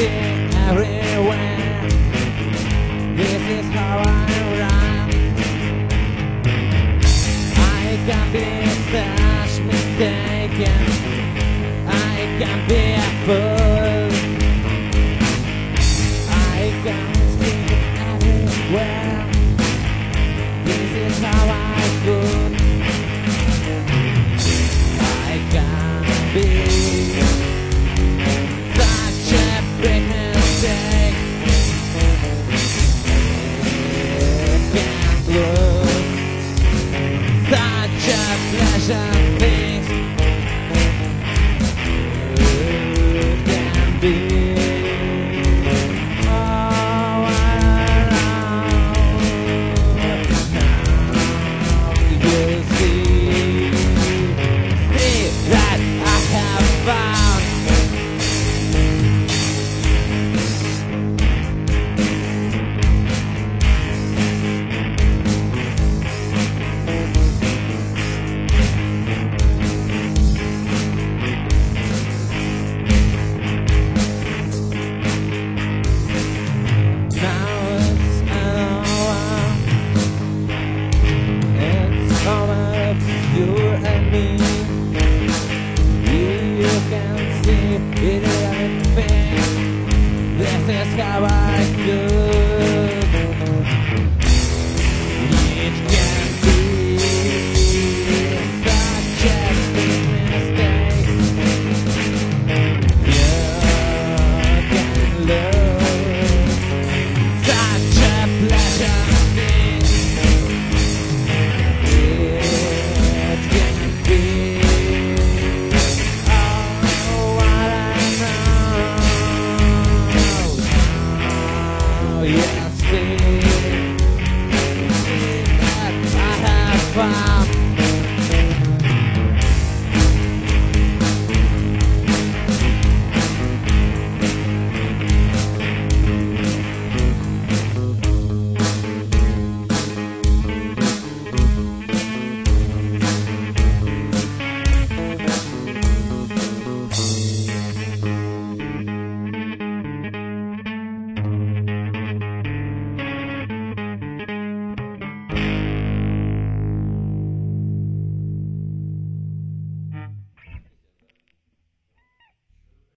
see everywhere. This is how I run. I can be such mistaken. I can be a fool. I can see everywhere. This is how I feel. I can be such a big mistake. It can't lose such a pleasant thing. It can be all around. Now you see that I have found. Now it's over, you and me. You can see it everything. This is how I